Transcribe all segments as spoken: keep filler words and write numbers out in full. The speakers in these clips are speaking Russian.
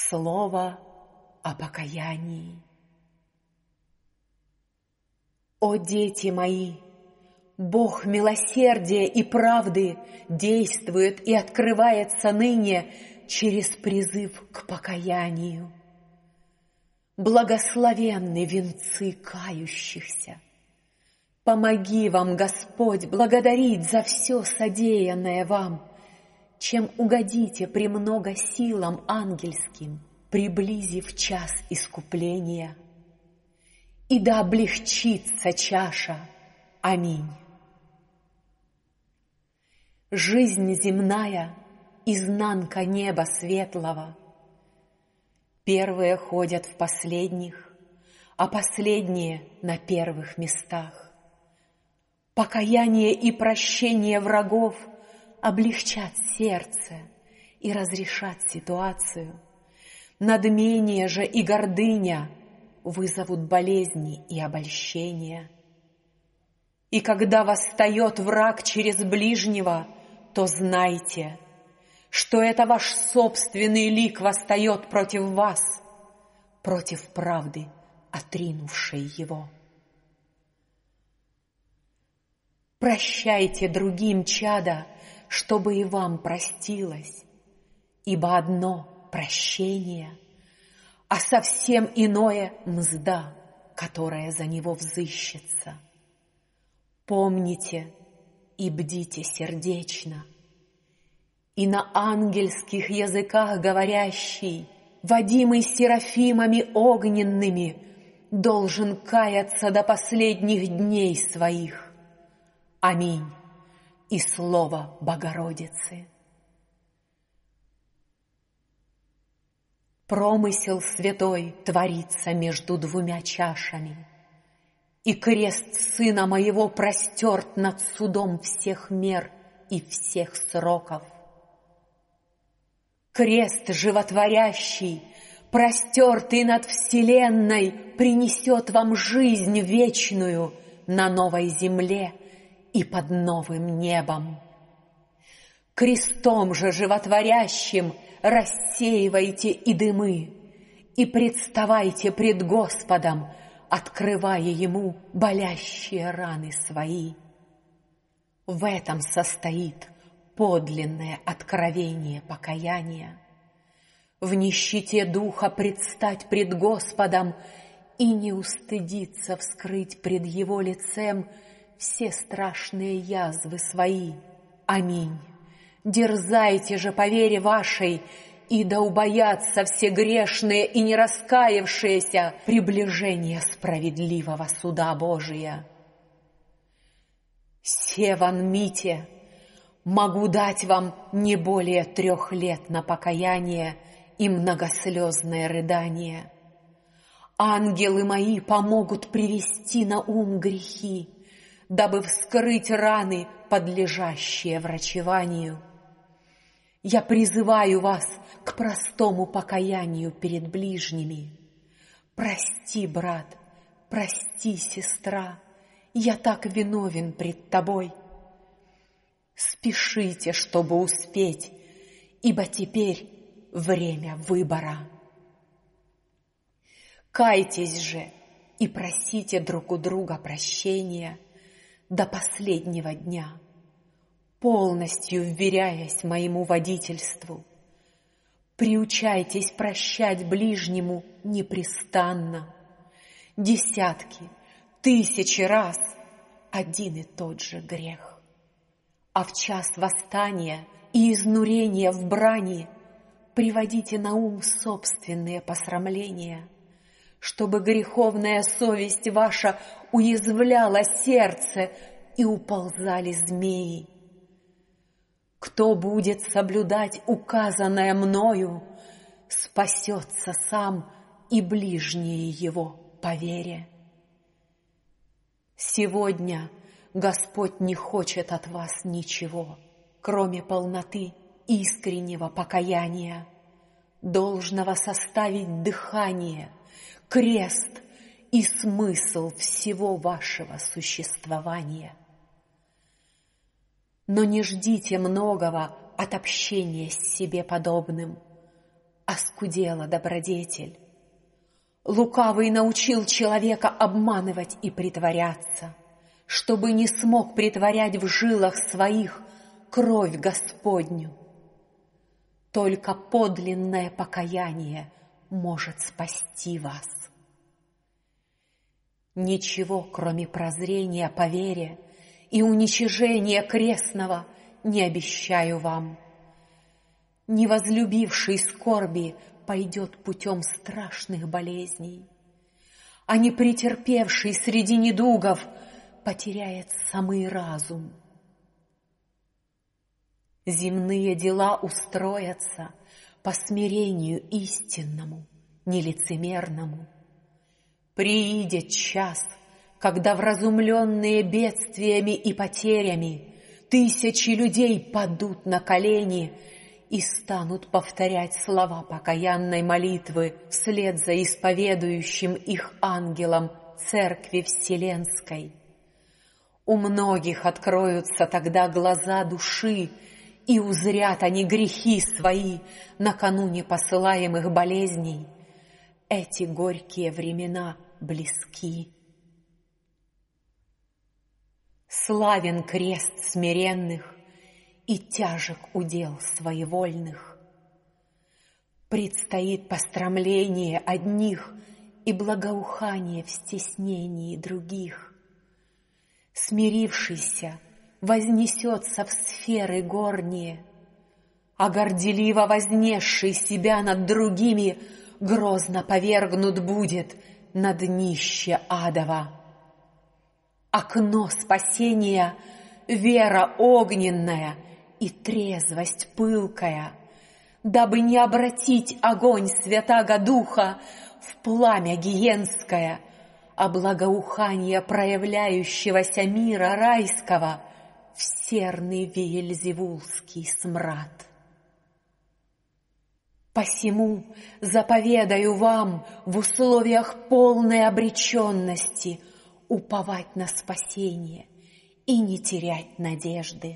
Слово о покаянии. О дети мои, Бог милосердия и правды действует и открывается ныне через призыв к покаянию. Благословенны венцы кающихся. Помоги вам, Господь, благодарить за все содеянное вам, чем угодите премного силам ангельским, приблизив час искупления. И да облегчится чаша. Аминь. Жизнь земная — изнанка неба светлого. Первые ходят в последних, а последние — на первых местах. Покаяние и прощение врагов облегчат сердце и разрешат ситуацию. Надмение же и гордыня вызовут болезни и обольщения. И когда восстает враг через ближнего, то знайте, что это ваш собственный лик восстает против вас, против правды, отринувшей его. Прощайте другим, чада, чтобы и вам простилось, ибо одно прощение, а совсем иное мзда, которая за него взыщется. Помните и бдите сердечно, и на ангельских языках говорящий, водимый серафимами огненными, должен каяться до последних дней своих. Аминь. И слово Богородицы. Промысел святой творится между двумя чашами, и крест Сына Моего простерт над судом всех мер и всех сроков. Крест животворящий, простертый над вселенной, принесет вам жизнь вечную на новой земле и под новым небом. Крестом же животворящим рассеивайте и дымы, и представайте пред Господом, открывая Ему болящие раны свои. В этом состоит подлинное откровение покаяния. В нищете духа предстать пред Господом и не устыдиться вскрыть пред Его лицем все страшные язвы свои. Аминь. Дерзайте же по вере вашей, и да убоятся все грешные и не раскаявшиеся приближения справедливого суда Божия. Севан Мите, могу дать вам не более трех лет на покаяние и многослезное рыдание. Ангелы мои помогут привести на ум грехи, дабы вскрыть раны, подлежащие врачеванию. Я призываю вас к простому покаянию перед ближними. Прости, брат, прости, сестра, я так виновен пред тобой. Спешите, чтобы успеть, ибо теперь время выбора. Кайтесь же и просите друг у друга прощения до последнего дня, полностью вверяясь моему водительству. Приучайтесь прощать ближнему непрестанно, десятки, тысячи раз один и тот же грех. А в час восстания и изнурения в брани приводите на ум собственные посрамления, чтобы греховная совесть ваша уязвляла сердце и уползали змеи. Кто будет соблюдать указанное мною, спасется сам и ближние его по вере. Сегодня Господь не хочет от вас ничего, кроме полноты искреннего покаяния, должного составить дыхание, крест и смысл всего вашего существования. Но не ждите многого от общения с себе подобным. оскудела добродетель. Лукавый научил человека обманывать и притворяться, чтобы не смог притворять в жилах своих кровь Господню. Только подлинное покаяние может спасти вас. Ничего, кроме прозрения по вере и уничижения крестного, не обещаю вам. Невозлюбивший скорби пойдет путем страшных болезней, а не претерпевший среди недугов потеряет самый разум. Земные дела устроятся по смирению истинному, нелицемерному. Приидет час, когда вразумленные бедствиями и потерями тысячи людей падут на колени и станут повторять слова покаянной молитвы вслед за исповедующим их ангелом Церкви Вселенской. У многих откроются тогда глаза души, и узрят они грехи свои накануне посылаемых болезней. Эти горькие времена близки. Славен крест смиренных и тяжек удел своевольных. Предстоит пострамление одних и благоухание в стеснении других. Смирившийся вознесется в сферы горние, а горделиво вознесший себя над другими грозно повергнут будет на днище адово. Окно спасения — вера огненная и трезвость пылкая, дабы не обратить огонь Святаго Духа в пламя гиенское, а благоухание проявляющегося мира райского в серный веельзевулский смрад. Посему заповедаю вам в условиях полной обреченности уповать на спасение и не терять надежды.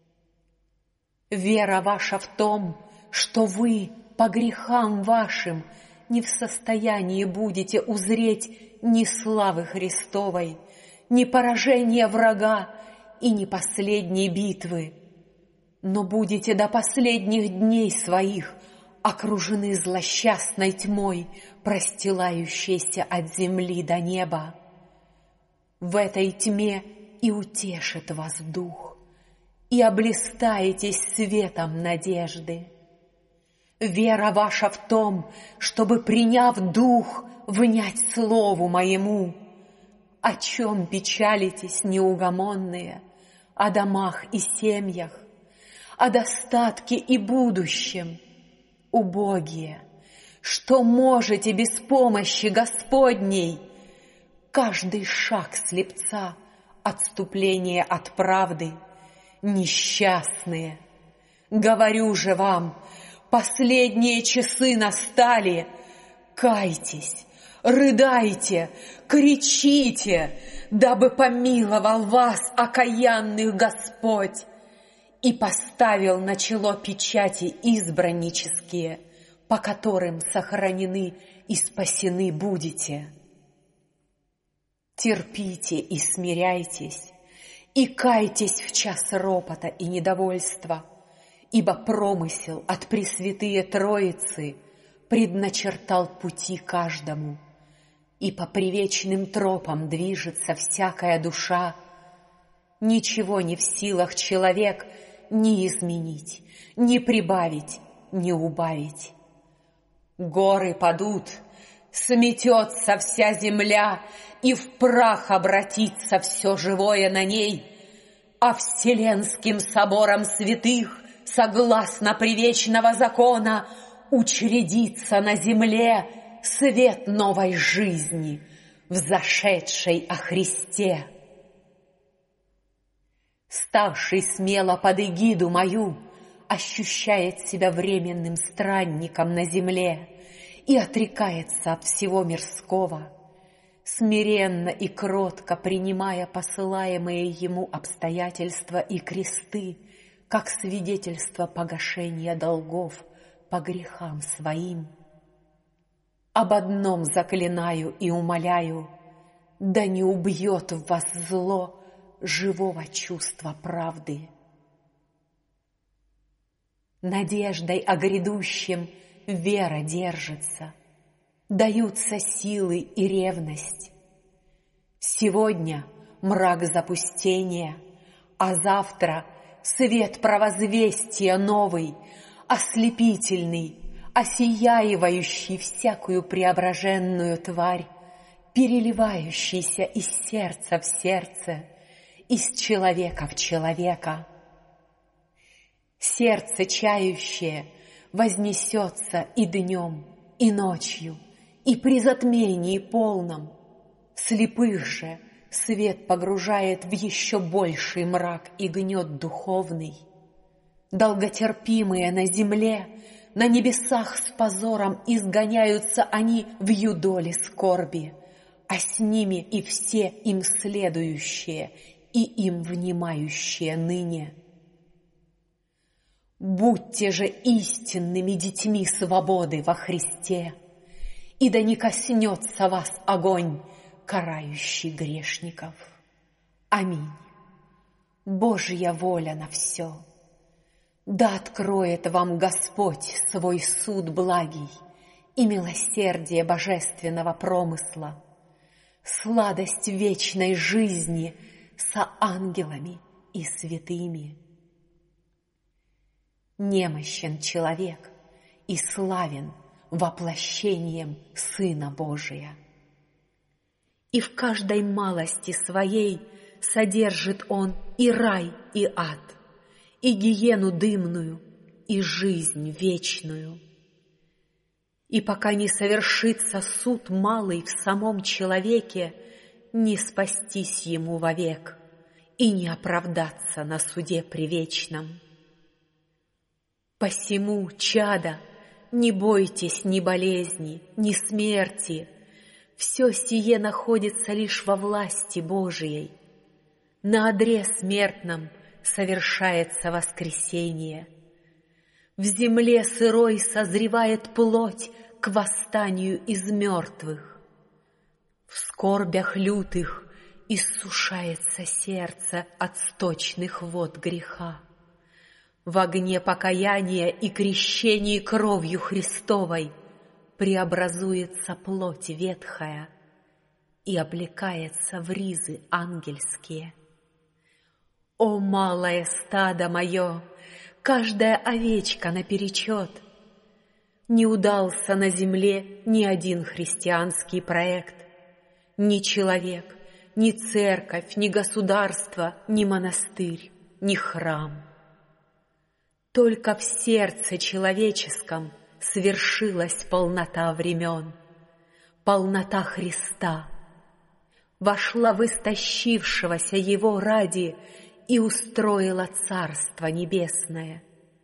Вера ваша в том, что вы по грехам вашим не в состоянии будете узреть ни славы Христовой, ни поражения врага и ни последней битвы, но будете до последних дней своих окружены злосчастной тьмой, простилающейся от земли до неба. В этой тьме и утешит вас дух, и облистаетесь светом надежды. Вера ваша в том, чтобы, приняв дух, внять слову моему. О чем печалитесь, неугомонные, о домах и семьях, о достатке и будущем, убогие, что можете без помощи Господней? Каждый шаг слепца — отступление от правды. Несчастные, говорю же вам, последние часы настали. Кайтесь, рыдайте, кричите, дабы помиловал вас окаянных Господь и поставил на чело печати избраннические, по которым сохранены и спасены будете. Терпите и смиряйтесь, и кайтесь в час ропота и недовольства, ибо промысел от Пресвятые Троицы предначертал пути каждому, и по привечным тропам движется всякая душа. Ничего не в силах человек ни изменить, ни прибавить, ни убавить. Горы падут, сметется вся земля, и в прах обратится все живое на ней, а Вселенским собором святых, согласно привечного закона, учредится на земле свет новой жизни, взошедшей о Христе. Ставший смело под эгиду мою, ощущает себя временным странником на земле и отрекается от всего мирского, смиренно и кротко принимая посылаемые ему обстоятельства и кресты, как свидетельство погашения долгов, по грехам своим. Об одном заклинаю и умоляю: да не убьет в вас зло живого чувства правды. Надеждой о грядущем вера держится, даются силы и ревность. Сегодня мрак запустения, а завтра свет провозвестия новый, ослепительный, осияивающий всякую преображенную тварь, переливающийся из сердца в сердце, из человека в человека. Сердце чающее вознесется и днем, и ночью, и при затмении полном. Слепых же свет погружает в еще больший мрак и гнет духовный. Долготерпимые на земле, на небесах с позором изгоняются они в юдоле скорби, а с ними и все им следующие и им внимающие ныне. Будьте же истинными детьми свободы во Христе, и да не коснется вас огонь, карающий грешников. Аминь. Божья воля на все. Да откроет вам Господь свой суд благий и милосердие божественного промысла, сладость вечной жизни со ангелами и святыми. Немощен человек и славен воплощением Сына Божия. И в каждой малости своей содержит Он и рай, и ад, и гиену дымную, и жизнь вечную. И пока не совершится суд малый в самом человеке, не спастись ему вовек и не оправдаться на суде привечном. Посему, чада, не бойтесь ни болезни, ни смерти, все сие находится лишь во власти Божией. На одре смертном совершается воскресение. В земле сырой созревает плоть к восстанию из мертвых. В скорбях лютых иссушается сердце от сточных вод греха. В огне покаяния и крещении кровью Христовой преобразуется плоть ветхая и облекается в ризы ангельские. О, малое стадо мое, каждая овечка наперечет! Не удался на земле ни один христианский проект, ни человек, ни церковь, ни государство, ни монастырь, ни храм. Только в сердце человеческом свершилась полнота времен, полнота Христа, вошла в истощившегося Его ради и устроила Царство Небесное.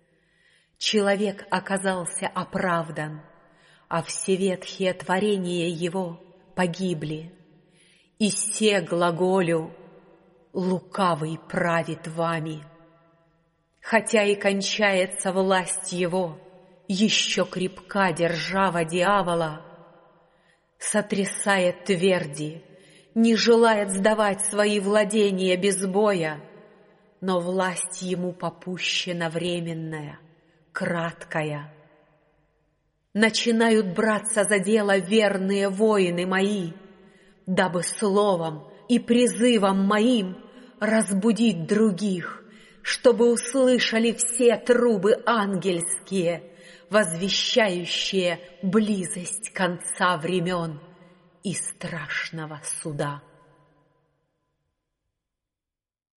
Человек оказался оправдан, а все ветхие творения Его погибли. И се глаголю: лукавый правит вами. Хотя и кончается власть его, еще крепка держава дьявола, сотрясает тверди, не желает сдавать свои владения без боя, но власть ему попущена временная, краткая. Начинают браться за дело верные воины мои, дабы словом и призывом моим разбудить других, чтобы услышали все трубы ангельские, возвещающие близость конца времен и страшного суда.